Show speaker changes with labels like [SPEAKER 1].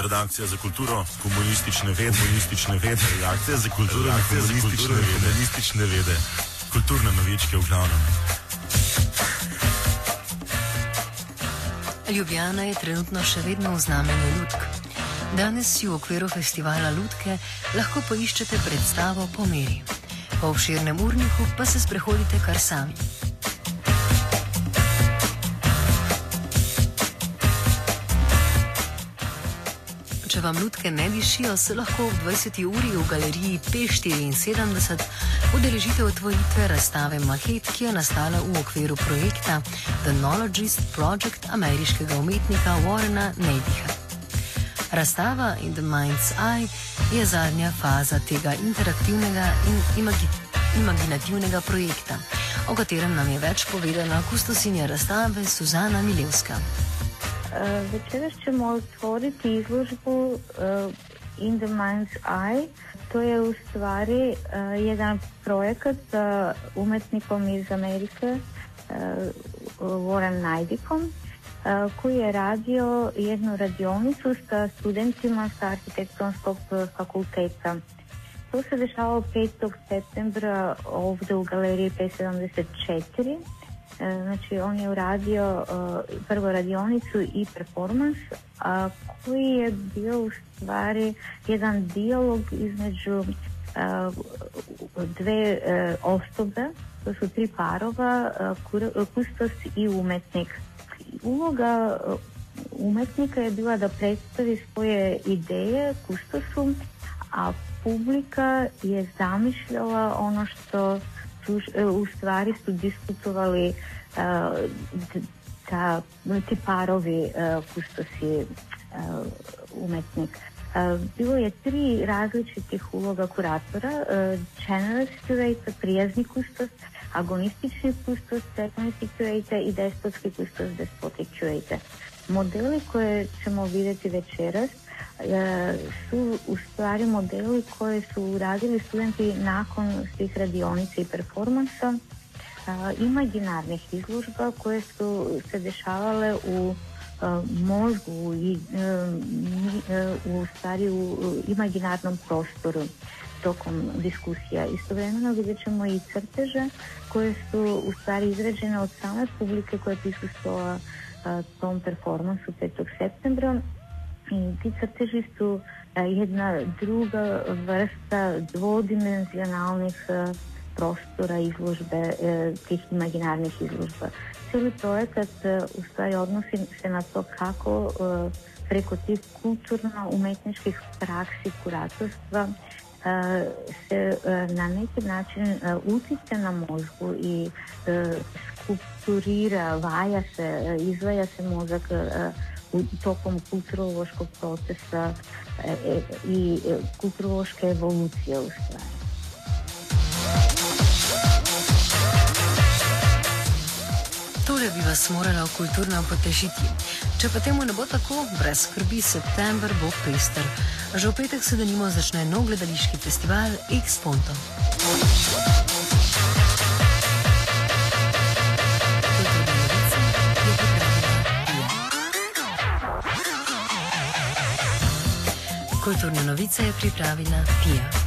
[SPEAKER 1] redakcija za kulturo, komunistične vede, redakcija za kulturo, komunistične vede, kulturne novičke v glavnem.
[SPEAKER 2] Ljubljana je trenutno še vedno v znamenju lutk. Danes si v okviru festivala Lutke lahko poiščete predstavo Po meri. Po obširnem urniku pa se sprehodite kar sami. Če vam lutke ne dišijo, se lahko v 20. uri v galeriji P74 udeležite otvoritve razstave Maket, ki je nastala v okviru projekta The Nologist Project ameriškega umetnika Warrena Neidiha. Razstava In the Mind's Eye je zadnja faza tega interaktivnega in imaginativnega projekta, o katerem nam je več povedala kustosinja razstave Suzana Milevska.
[SPEAKER 3] Večeras ćemo otvoriti izložbu In the Mind's Eye. To je u stvari jedan projekat sa umetnikom iz Amerike, Warren Neidikom, koji je radio jednu radionicu sa studentima sa arhitektonskog fakulteta. To se dešavalo 5. septembra ovdje u galeriji P74. Znači, on je uradio prvo radionicu i performans, koji je bio u stvari jedan dijalog između dve osobe, to su tri parova, kustos i umetnik. Uloga umetnika je bila da predstavi svoje ideje kustosu, a publika je zamišljala ono što u stvari su diskutovali ti parovi kustosi umetnik. Bilo je 3 različitih uloga kuratora: generous curator, prijazni kustos, agonistični kustos, secondary curator i despotski kustos, despotic curator. Modeli koje ćemo vidjeti večeras su u stvari modeli koje su radili studenti nakon svih radionica i performansa, imaginarnih izložba koje su se dešavale u mozgu i u stvari u imaginarnom prostoru tokom diskusija. Istovremeno vidjet ćemo i crteže koje su u stvari izrađene od same publike koja je prisustvovala tom performansu 5. septembra. I ti crteži su jedna druga vrsta dvodimenzionalnih prostora izložbe, tih imaginarnih izložba. Cijeli projekat u stvari odnosi se na to kako preko tih kulturno-umetničkih praksi kuratorstva se na neki način utiče na mozgu i skulpturira, vaja se, izvaja se mozak tokom kulturološkog procesa i kulturološke evolucije u stvari.
[SPEAKER 2] Tole bi vas morala kulturno potešiti. Če pa temu ne bo tako, brez skrbi, september bo pester. Že v petek se denimo začne nov gledališki festival X Ponto. Kulturne novice je pripravila Pija.